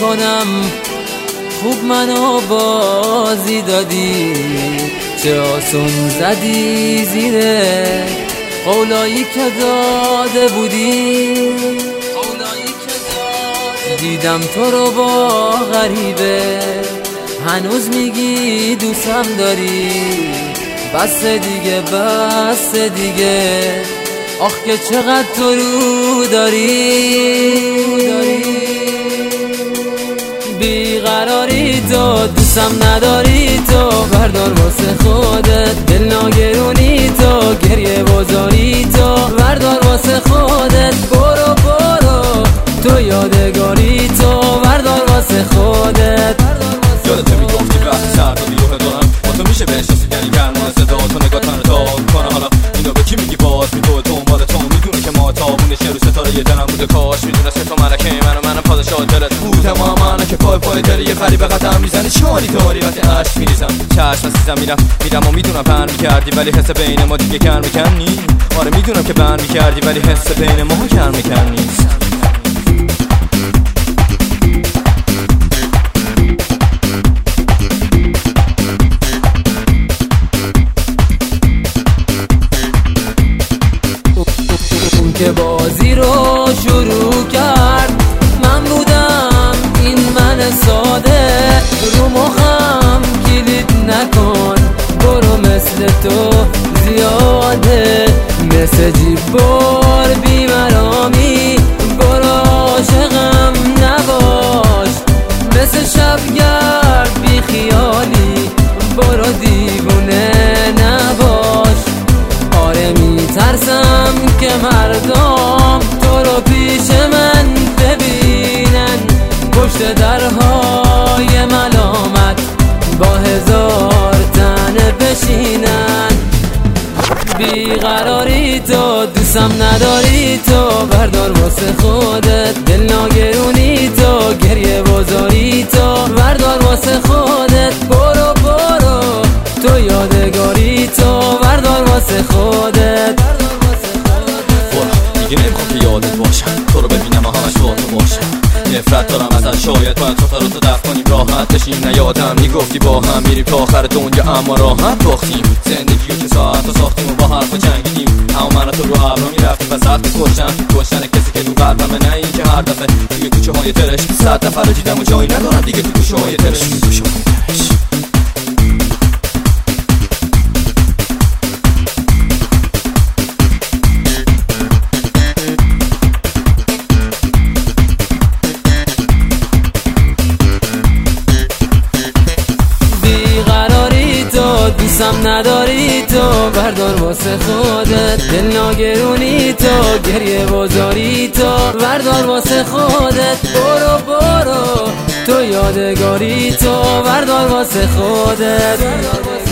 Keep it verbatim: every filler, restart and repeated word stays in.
کنم خوب منو بازی دادی، چه آسون زدی زیره قولایی که داده بودی. دیدم تو رو با غریبه هنوز میگی دوستم داری، بس دیگه بس دیگه آخ که چقدر تو رو داری. بیقراری تو دوستم نداری تو، بردار واسه خودت دل ناگرونی تو، گریه بازاری تو بردار واسه خودت، برو برو تو یادگاری تو بردار واسه خودت. یادت میگفتی وقتی سر رو بیروه دارم با تو میشه بشناسی، یعنی گرمان صدا تو نگاه تن تا کنه. حالا اینو به کی میگی باز میتوه تو مال تو میدونی که ما تابونش یه رو ستاره یه دلم بوده، کاش میدونست که تو ملکه منو منم پادشاه دلت بودم. اما منو که پای پای دل یه غریبه قدم میزنی چانی داری وقتی عشق میریزم چشم سیزم میرم میرم و میدونم بر میکردی ولی حس بین ما دیگه کم میکن نی. آره میدونم که بر میکردی ولی حس بین ما کم میکن نیست. که بازی رو شروع کرد من بودم، این من ساده رو مخم کلید نکن، برو مثل تو زیاده مثل جیبار بیمرامی، برو عاشقم نباش مثل شبگرد بی خیالی، برو دیوونه نباش. آره میترسم که مردم تو رو پیش من ببینن، پشت درهای ملامت با هزار تن بشینن. بیقراری تو دوستم نداری تو، بردار واسه خودت دل ناگرونی تو، گریه بازاری تو بردار واسه خودت، برو برو تو یادگاری تو بردار واسه خودت. دیگه نمیخوام که یادت باشم تو رو ببینم و همش با تو باشم، نفرت دارم ازت شاید باید تو رو تو دفع کنیم راحت بشیم. نیادم میگفتی با هم میریم تا آخر دنیا اما راحت باختیم، زندگیو که ساعت و ساختیم و با حرف و جنگیدیم، اما من تو رو ابرا میرفتیم و سخت کشتن کشتن کسی که تو قلبمه، نه این که هر دفعه توی کوچه های ترش صد دفعه رو دیدم و جایی ندارم دیگه تو گوشه های ترش. دوستم نداری تو بردار واسه خودت دل ناگرونی تو، گریه بازاری تو بردار واسه خودت، برو برو تو یادگاری تو بردار واسه خودت.